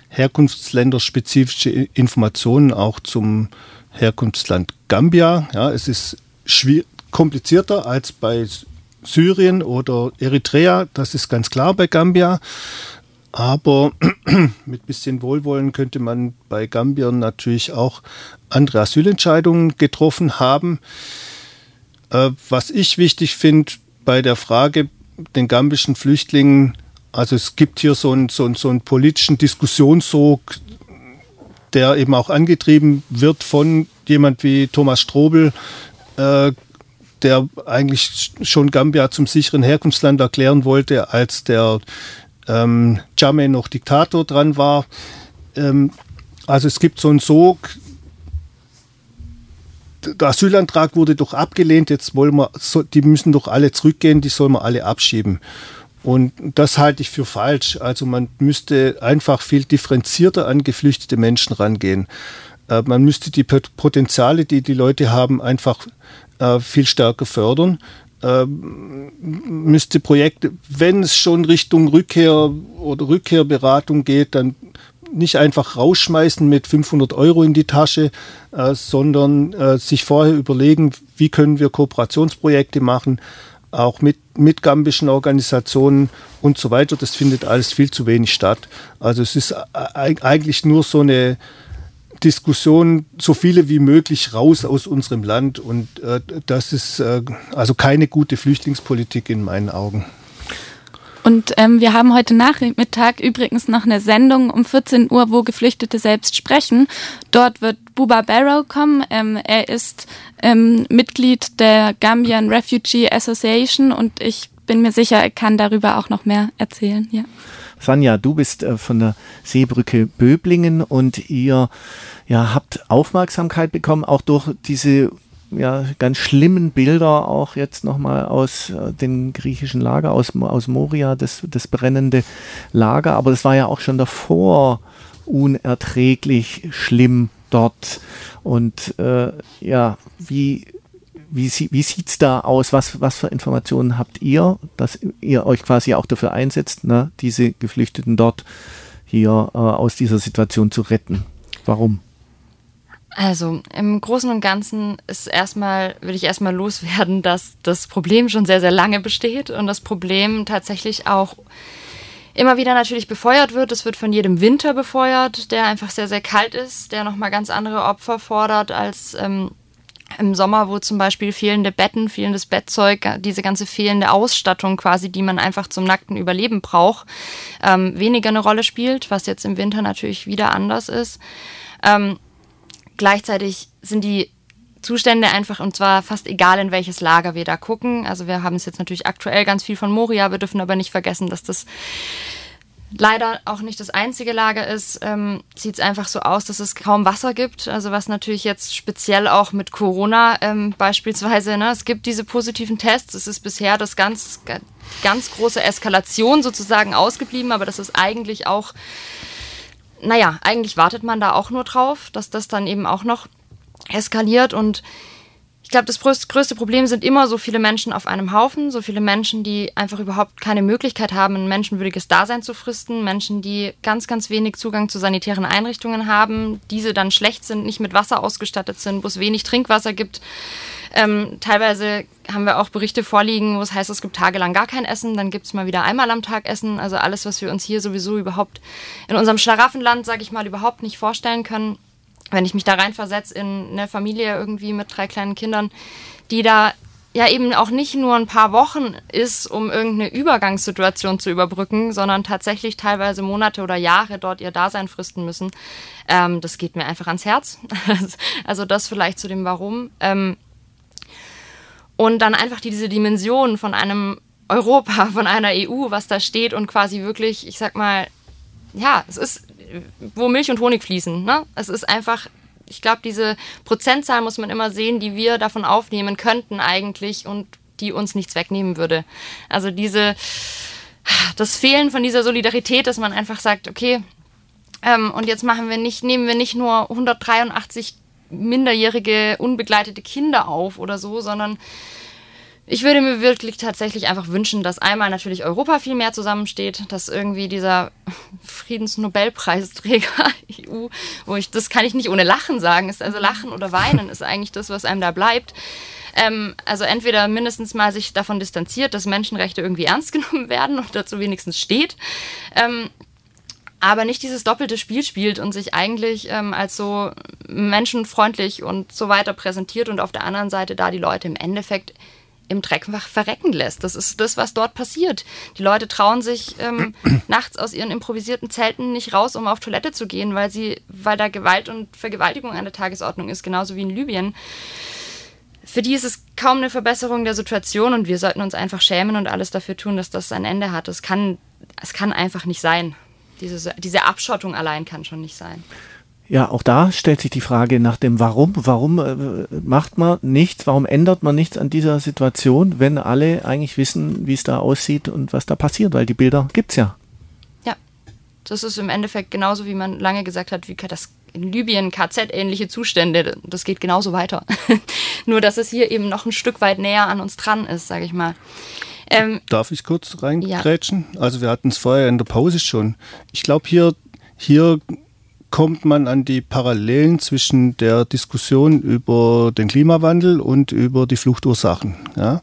herkunftsländerspezifische Informationen auch zum Herkunftsland Gambia. Ja? Es ist schwierig, komplizierter als bei Syrien oder Eritrea, das ist ganz klar bei Gambia. Aber mit bisschen Wohlwollen könnte man bei Gambiern natürlich auch andere Asylentscheidungen getroffen haben. Äh, was ich wichtig finde bei der Frage den gambischen Flüchtlingen, also es gibt hier so einen, so einen, so einen politischen Diskussionssog, der eben auch angetrieben wird von jemand wie Thomas Strobel, äh, der eigentlich schon Gambia zum sicheren Herkunftsland erklären wollte, als der ähm, Jammeh noch Diktator dran war. Ähm, also es gibt so einen Sog, der Asylantrag wurde doch abgelehnt, jetzt wollen wir, so, die müssen doch alle zurückgehen, die sollen wir alle abschieben. Und das halte ich für falsch. Also man müsste einfach viel differenzierter an geflüchtete Menschen rangehen. Äh, man müsste die Potenziale, die die Leute haben, einfach äh, viel stärker fördern. Äh, müsste Projekte, wenn es schon Richtung Rückkehr oder Rückkehrberatung geht, dann nicht einfach rausschmeißen mit fünfhundert Euro in die Tasche, äh, sondern äh, sich vorher überlegen, wie können wir Kooperationsprojekte machen, auch mit, mit gambischen Organisationen und so weiter. Das findet alles viel zu wenig statt. Also es ist eigentlich nur so eine Diskussion, so viele wie möglich raus aus unserem Land. Und äh, das ist äh, also keine gute Flüchtlingspolitik in meinen Augen. Und ähm, wir haben heute Nachmittag übrigens noch eine Sendung um vierzehn Uhr, wo Geflüchtete selbst sprechen. Dort wird Buba Barrow kommen. Ähm, er ist ähm, Mitglied der Gambian Refugee Association und ich bin mir sicher, er kann darüber auch noch mehr erzählen. Ja. Sanja, du bist äh, von der Seebrücke Böblingen und ihr ja, habt Aufmerksamkeit bekommen, auch durch diese ja, ganz schlimmen Bilder auch jetzt nochmal aus äh, dem griechischen Lager, aus, aus Moria, das, das brennende Lager. Aber das war ja auch schon davor unerträglich schlimm dort. Und äh, ja, wie, wie, wie sieht es da aus? Was, was für Informationen habt ihr, dass ihr euch quasi auch dafür einsetzt, ne, diese Geflüchteten dort hier äh, aus dieser Situation zu retten? Warum? Also im Großen und Ganzen ist erstmal, will ich erstmal loswerden, dass das Problem schon sehr, sehr lange besteht und das Problem tatsächlich auch immer wieder natürlich befeuert wird. Es wird von jedem Winter befeuert, der einfach sehr, sehr kalt ist, der nochmal ganz andere Opfer fordert als ähm, im Sommer, wo zum Beispiel fehlende Betten, fehlendes Bettzeug, diese ganze fehlende Ausstattung quasi, die man einfach zum nackten Überleben braucht, ähm, weniger eine Rolle spielt, was jetzt im Winter natürlich wieder anders ist. Ähm, gleichzeitig sind die Zustände einfach, und zwar fast egal, in welches Lager wir da gucken. Also wir haben es jetzt natürlich aktuell ganz viel von Moria, wir dürfen aber nicht vergessen, dass das leider auch nicht das einzige Lager ist. Ähm, sieht es einfach so aus, dass es kaum Wasser gibt. Also was natürlich jetzt speziell auch mit Corona ähm, beispielsweise, ne, es gibt diese positiven Tests. Es ist bisher das ganz, ganz große Eskalation sozusagen ausgeblieben, aber das ist eigentlich auch, naja, eigentlich wartet man da auch nur drauf, dass das dann eben auch noch eskaliert. Und ich glaube, das größte Problem sind immer so viele Menschen auf einem Haufen, so viele Menschen, die einfach überhaupt keine Möglichkeit haben, ein menschenwürdiges Dasein zu fristen, Menschen, die ganz, ganz wenig Zugang zu sanitären Einrichtungen haben, diese dann schlecht sind, nicht mit Wasser ausgestattet sind, wo es wenig Trinkwasser gibt. Ähm, teilweise haben wir auch Berichte vorliegen, wo es heißt, es gibt tagelang gar kein Essen, dann gibt es mal wieder einmal am Tag Essen. Also alles, was wir uns hier sowieso überhaupt in unserem Schlaraffenland, sage ich mal, überhaupt nicht vorstellen können. Wenn ich mich da reinversetze in eine Familie irgendwie mit drei kleinen Kindern, die da ja eben auch nicht nur ein paar Wochen ist, um irgendeine Übergangssituation zu überbrücken, sondern tatsächlich teilweise Monate oder Jahre dort ihr Dasein fristen müssen, ähm, das geht mir einfach ans Herz. Also das vielleicht zu dem Warum. Ähm, und dann einfach diese Dimension von einem Europa, von einer E U, was da steht und quasi wirklich, ich sag mal, ja, es ist, wo Milch und Honig fließen, ne? Es ist einfach, ich glaube, diese Prozentzahl muss man immer sehen, die wir davon aufnehmen könnten eigentlich und die uns nichts wegnehmen würde. Also diese, das Fehlen von dieser Solidarität, dass man einfach sagt, okay, ähm, und jetzt machen wir nicht, nehmen wir nicht nur hundertdreiundachtzig minderjährige, unbegleitete Kinder auf oder so, sondern ich würde mir wirklich tatsächlich einfach wünschen, dass einmal natürlich Europa viel mehr zusammensteht, dass irgendwie dieser Friedensnobelpreisträger E U, wo ich, das kann ich nicht ohne Lachen sagen, ist also Lachen oder Weinen ist eigentlich das, was einem da bleibt. Ähm, also entweder mindestens mal sich davon distanziert, dass Menschenrechte irgendwie ernst genommen werden und dazu wenigstens steht, ähm, aber nicht dieses doppelte Spiel spielt und sich eigentlich ähm, als so menschenfreundlich und so weiter präsentiert und auf der anderen Seite da die Leute im Endeffekt im Dreck verrecken lässt. Das ist das, was dort passiert. Die Leute trauen sich ähm, nachts aus ihren improvisierten Zelten nicht raus, um auf Toilette zu gehen, weil sie, weil da Gewalt und Vergewaltigung an der Tagesordnung ist, genauso wie in Libyen. Für die ist es kaum eine Verbesserung der Situation und wir sollten uns einfach schämen und alles dafür tun, dass das ein Ende hat. Es kann, es kann einfach nicht sein. Diese, diese Abschottung allein kann schon nicht sein. Ja, auch da stellt sich die Frage nach dem Warum. Warum äh, macht man nichts? Warum ändert man nichts an dieser Situation, wenn alle eigentlich wissen, wie es da aussieht und was da passiert? Weil die Bilder gibt's ja. Ja, das ist im Endeffekt genauso, wie man lange gesagt hat, wie das in Libyen K Z-ähnliche Zustände. Das geht genauso weiter. Nur, dass es hier eben noch ein Stück weit näher an uns dran ist, sage ich mal. Ähm, Darf ich kurz reingrätschen? Ja. Also wir hatten es vorher in der Pause schon. Ich glaube, hier, hier kommt man an die Parallelen zwischen der Diskussion über den Klimawandel und über die Fluchtursachen. Ja?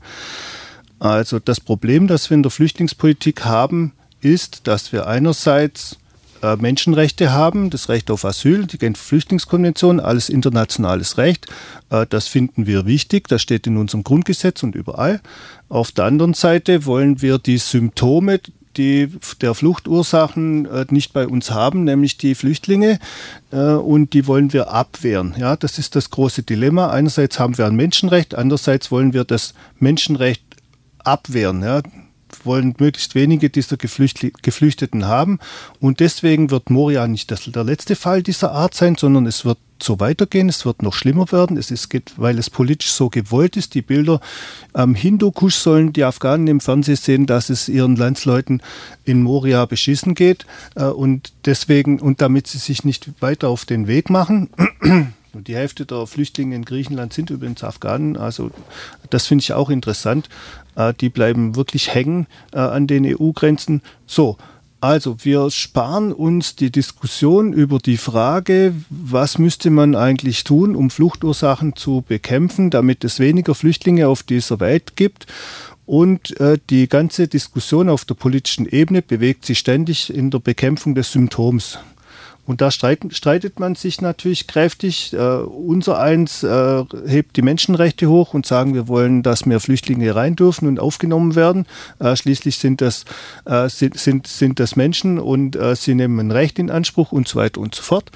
Also das Problem, das wir in der Flüchtlingspolitik haben, ist, dass wir einerseits äh, Menschenrechte haben, das Recht auf Asyl, die Genfer Flüchtlingskonvention, alles internationales Recht. Äh, das finden wir wichtig, das steht in unserem Grundgesetz und überall. Auf der anderen Seite wollen wir die Symptome die der Fluchtursachen äh, nicht bei uns haben, nämlich die Flüchtlinge, äh, und die wollen wir abwehren. Ja, das ist das große Dilemma. Einerseits haben wir ein Menschenrecht, andererseits wollen wir das Menschenrecht abwehren. Ja, wollen möglichst wenige dieser Geflücht- Geflüchteten haben und deswegen wird Moria nicht das, der letzte Fall dieser Art sein, sondern es wird so weitergehen, es wird noch schlimmer werden, es ist, weil es politisch so gewollt ist. Die Bilder am Hindukusch sollen die Afghanen im Fernsehen sehen, dass es ihren Landsleuten in Moria beschissen geht und deswegen, und damit sie sich nicht weiter auf den Weg machen. Und die Hälfte der Flüchtlinge in Griechenland sind übrigens Afghanen, also das finde ich auch interessant. Die bleiben wirklich hängen an den E U-Grenzen. So, Also wir sparen uns die Diskussion über die Frage, was müsste man eigentlich tun, um Fluchtursachen zu bekämpfen, damit es weniger Flüchtlinge auf dieser Welt gibt. Und äh, die ganze Diskussion auf der politischen Ebene bewegt sich ständig in der Bekämpfung des Symptoms. Und da streiten, streitet man sich natürlich kräftig. Äh, unser eins äh, hebt die Menschenrechte hoch und sagen, wir wollen, dass mehr Flüchtlinge rein dürfen und aufgenommen werden. Äh, schließlich sind das, äh, sind, sind, sind das Menschen und äh, sie nehmen ein Recht in Anspruch und so weiter und so fort.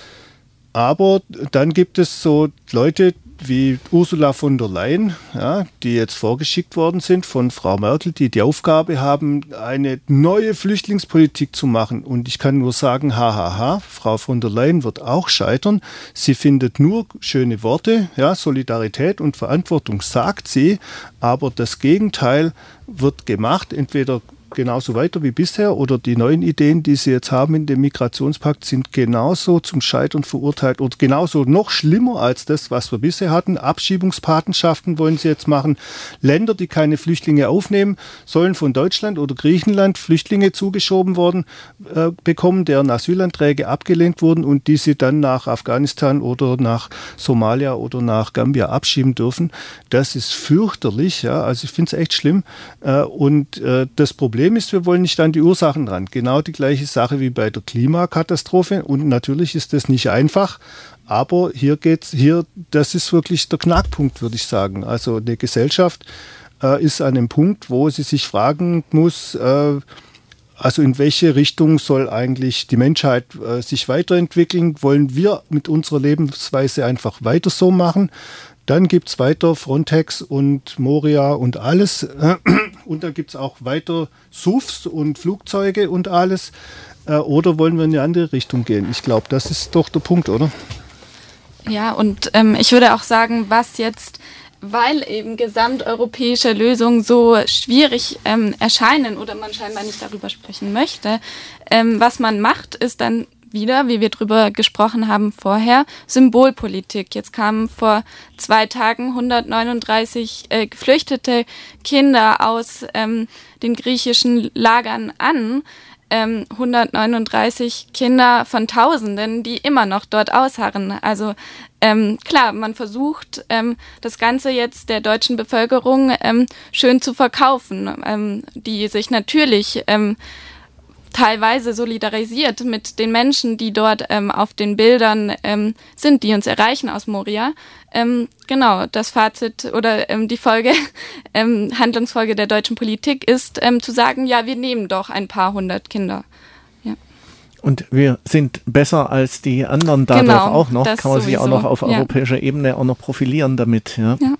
Aber dann gibt es so Leute wie Ursula von der Leyen, ja, die jetzt vorgeschickt worden sind von Frau Merkel, die die Aufgabe haben, eine neue Flüchtlingspolitik zu machen. Und ich kann nur sagen, hahaha, Frau von der Leyen wird auch scheitern. Sie findet nur schöne Worte, ja, Solidarität und Verantwortung sagt sie, aber das Gegenteil wird gemacht, entweder genauso weiter wie bisher oder die neuen Ideen, die sie jetzt haben in dem Migrationspakt, sind genauso zum Scheitern verurteilt oder genauso noch schlimmer als das, was wir bisher hatten. Abschiebungspatenschaften wollen sie jetzt machen. Länder, die keine Flüchtlinge aufnehmen, sollen von Deutschland oder Griechenland Flüchtlinge zugeschoben worden äh, bekommen, deren Asylanträge abgelehnt wurden und die sie dann nach Afghanistan oder nach Somalia oder nach Gambia abschieben dürfen. Das ist fürchterlich, ja, also ich finde es echt schlimm. Äh, und äh, das Problem ist, wir wollen nicht an die Ursachen ran. Genau die gleiche Sache wie bei der Klimakatastrophe. Und natürlich ist das nicht einfach. Aber hier geht's, hier, das ist wirklich der Knackpunkt, würde ich sagen. Also eine Gesellschaft äh, ist an einem Punkt, wo sie sich fragen muss, äh, also in welche Richtung soll eigentlich die Menschheit äh, sich weiterentwickeln? Wollen wir mit unserer Lebensweise einfach weiter so machen? Dann gibt es weiter Frontex und Moria und alles. Und dann gibt es auch weiter S U Vs und Flugzeuge und alles. Oder wollen wir in eine andere Richtung gehen? Ich glaube, das ist doch der Punkt, oder? Ja, und ähm, ich würde auch sagen, was jetzt, weil eben gesamteuropäische Lösungen so schwierig ähm, erscheinen oder man scheinbar nicht darüber sprechen möchte, ähm, was man macht, ist dann wieder, wie wir drüber gesprochen haben vorher, Symbolpolitik. Jetzt kamen vor zwei Tagen hundertneununddreißig äh, geflüchtete Kinder aus ähm, den griechischen Lagern an. Ähm, hundertneununddreißig Kinder von Tausenden, die immer noch dort ausharren. Also ähm, klar, man versucht, ähm, das Ganze jetzt der deutschen Bevölkerung ähm, schön zu verkaufen, ähm, die sich natürlich ähm, teilweise solidarisiert mit den Menschen, die dort ähm, auf den Bildern ähm, sind, die uns erreichen aus Moria. Ähm, genau, das Fazit oder ähm, die Folge, ähm, Handlungsfolge der deutschen Politik ist, ähm, zu sagen, ja, wir nehmen doch ein paar hundert Kinder. Ja. Und wir sind besser als die anderen dadurch genau, auch noch. Kann man sowieso sich auch noch auf europäischer ja. Ebene auch noch profilieren damit. Ja. ja.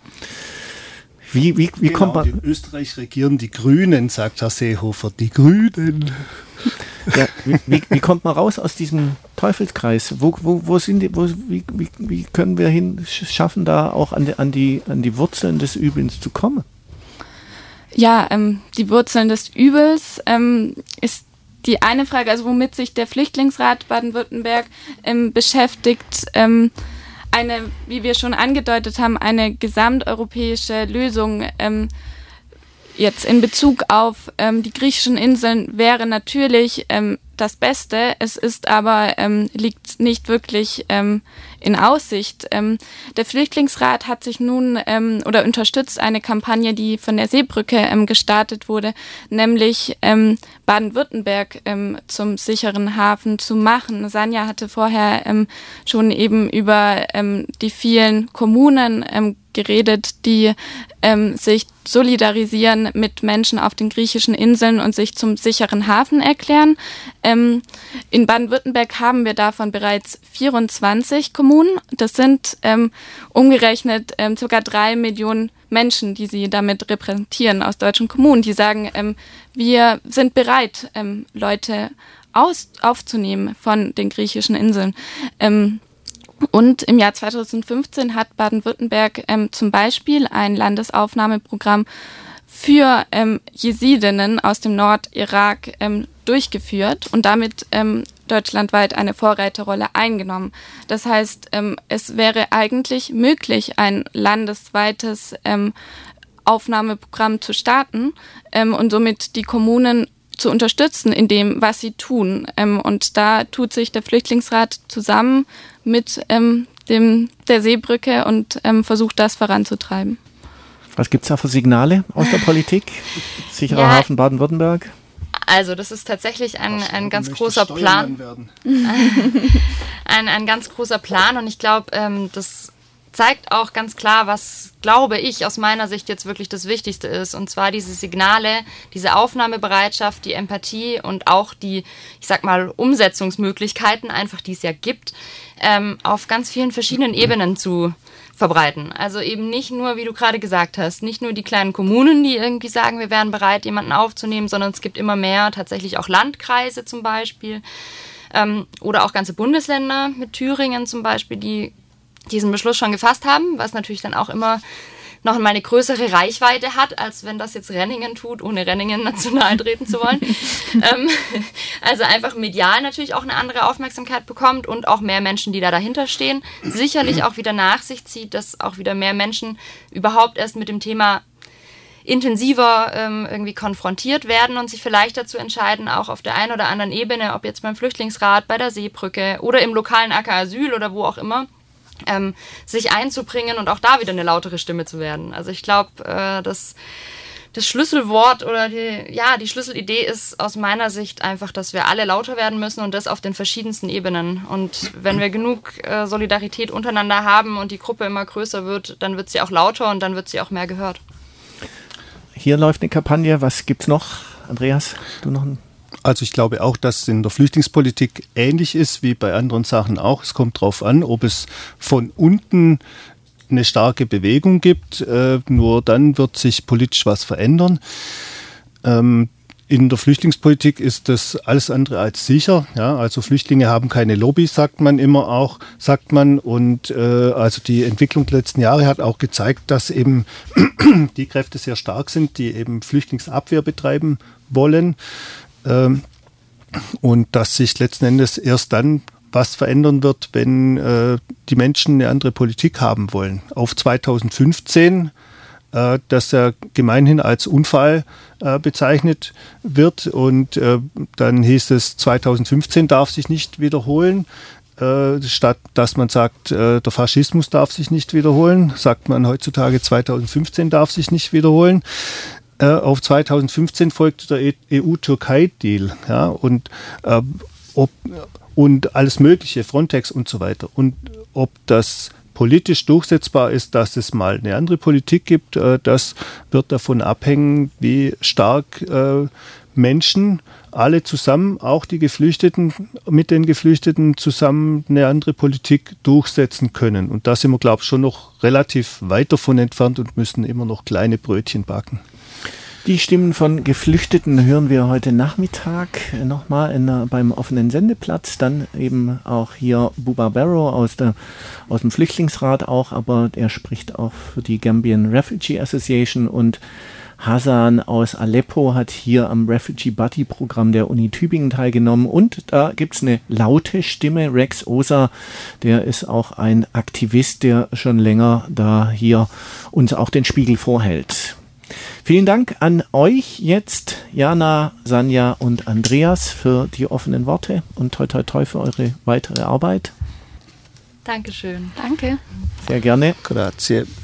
Wie, wie, wie genau, kommt man? In Österreich regieren die Grünen, sagt Herr Seehofer. Die Grünen. Ja, wie, wie, wie kommt man raus aus diesem Teufelskreis? Wo, wo, wo sind die, wo, wie, wie, wie können wir hin schaffen, da auch an die, an die, an die Wurzeln des Übels zu kommen? Ja, ähm, die Wurzeln des Übels ähm, ist die eine Frage, also womit sich der Flüchtlingsrat Baden-Württemberg ähm, beschäftigt. Ähm, eine, wie wir schon angedeutet haben, eine gesamteuropäische Lösung ähm, jetzt in Bezug auf ähm, die griechischen Inseln wäre natürlich ähm, das Beste. Es ist aber, ähm, liegt nicht wirklich ähm, in Aussicht. Ähm, der Flüchtlingsrat hat sich nun ähm, oder unterstützt eine Kampagne, die von der Seebrücke ähm, gestartet wurde, nämlich ähm, Baden-Württemberg ähm, zum sicheren Hafen zu machen. Sanja hatte vorher ähm, schon eben über ähm, die vielen Kommunen ähm, geredet, die ähm, sich solidarisieren mit Menschen auf den griechischen Inseln und sich zum sicheren Hafen erklären. Ähm, in Baden-Württemberg haben wir davon bereits vierundzwanzig Kommunen. Das sind ähm, umgerechnet ähm, ca. drei Millionen Menschen, die sie damit repräsentieren aus deutschen Kommunen, die sagen, ähm, wir sind bereit, ähm, Leute aus, aufzunehmen von den griechischen Inseln. Ähm, Und im Jahr zweitausendfünfzehn hat Baden-Württemberg ähm, zum Beispiel ein Landesaufnahmeprogramm für ähm, Jesidinnen aus dem Nordirak ähm, durchgeführt und damit ähm, deutschlandweit eine Vorreiterrolle eingenommen. Das heißt, ähm, es wäre eigentlich möglich, ein landesweites ähm, Aufnahmeprogramm zu starten ähm, und somit die Kommunen zu unterstützen in dem, was sie tun. Ähm, und da tut sich der Flüchtlingsrat zusammen mit ähm, dem, der Seebrücke und ähm, versucht, das voranzutreiben. Was gibt es da für Signale aus der Politik? Sicherer ja, Hafen Baden-Württemberg? Also das ist tatsächlich ein, ein ganz großer Plan. ein, ein ganz großer Plan und ich glaube, ähm, das zeigt auch ganz klar, was, glaube ich, aus meiner Sicht jetzt wirklich das Wichtigste ist. Und zwar diese Signale, diese Aufnahmebereitschaft, die Empathie und auch die, ich sag mal, Umsetzungsmöglichkeiten, einfach die es ja gibt, ähm, auf ganz vielen verschiedenen Ebenen zu verbreiten. Also eben nicht nur, wie du gerade gesagt hast, nicht nur die kleinen Kommunen, die irgendwie sagen, wir wären bereit, jemanden aufzunehmen, sondern es gibt immer mehr, tatsächlich auch Landkreise zum Beispiel ähm, oder auch ganze Bundesländer mit Thüringen zum Beispiel, die diesen Beschluss schon gefasst haben, was natürlich dann auch immer noch mal eine größere Reichweite hat, als wenn das jetzt Renningen tut, ohne Renningen national treten zu wollen. ähm, also einfach medial natürlich auch eine andere Aufmerksamkeit bekommt und auch mehr Menschen, die da dahinter stehen. Sicherlich auch wieder nach sich zieht, dass auch wieder mehr Menschen überhaupt erst mit dem Thema intensiver ähm, irgendwie konfrontiert werden und sich vielleicht dazu entscheiden, auch auf der einen oder anderen Ebene, ob jetzt beim Flüchtlingsrat, bei der Seebrücke oder im lokalen A K Asyl oder wo auch immer, Ähm, sich einzubringen und auch da wieder eine lautere Stimme zu werden. Also ich glaube, äh, das, das Schlüsselwort oder die, ja, die Schlüsselidee ist aus meiner Sicht einfach, dass wir alle lauter werden müssen und das auf den verschiedensten Ebenen. Und wenn wir genug äh, Solidarität untereinander haben und die Gruppe immer größer wird, dann wird sie auch lauter und dann wird sie auch mehr gehört. Hier läuft eine Kampagne. Was gibt's noch? Andreas, du noch ein Also ich glaube auch, dass es in der Flüchtlingspolitik ähnlich ist wie bei anderen Sachen auch. Es kommt darauf an, ob es von unten eine starke Bewegung gibt. Äh, nur dann wird sich politisch was verändern. Ähm, in der Flüchtlingspolitik ist das alles andere als sicher. Ja? Also Flüchtlinge haben keine Lobby, sagt man immer auch, sagt man. Und äh, also die Entwicklung der letzten Jahre hat auch gezeigt, dass eben die Kräfte sehr stark sind, die eben Flüchtlingsabwehr betreiben wollen. Und dass sich letzten Endes erst dann was verändern wird, wenn äh, die Menschen eine andere Politik haben wollen. Auf zweitausendfünfzehn, äh, das ja gemeinhin als Unfall äh, bezeichnet wird. Und äh, dann hieß es, zweitausendfünfzehn darf sich nicht wiederholen. Äh, statt dass man sagt, äh, der Faschismus darf sich nicht wiederholen, sagt man heutzutage, zweitausendfünfzehn darf sich nicht wiederholen. Auf zweitausendfünfzehn folgte der E U-Türkei-Deal, ja, und, äh, ob, und alles Mögliche, Frontex und so weiter. Und ob das politisch durchsetzbar ist, dass es mal eine andere Politik gibt, äh, das wird davon abhängen, wie stark äh, Menschen, alle zusammen, auch die Geflüchteten, mit den Geflüchteten zusammen eine andere Politik durchsetzen können. Und da sind wir, glaube ich, schon noch relativ weit davon entfernt und müssen immer noch kleine Brötchen backen. Die Stimmen von Geflüchteten hören wir heute Nachmittag nochmal in, beim offenen Sendeplatz. Dann eben auch hier Buba Barrow aus, der, aus dem Flüchtlingsrat auch, aber er spricht auch für die Gambian Refugee Association und Hassan aus Aleppo hat hier am Refugee Buddy Programm der Uni Tübingen teilgenommen und da gibt es eine laute Stimme, Rex Osa, der ist auch ein Aktivist, der schon länger da hier uns auch den Spiegel vorhält. Vielen Dank an euch jetzt, Jana, Sanja und Andreas, für die offenen Worte und toi toi toi für eure weitere Arbeit. Dankeschön. Danke. Sehr gerne. Grazie.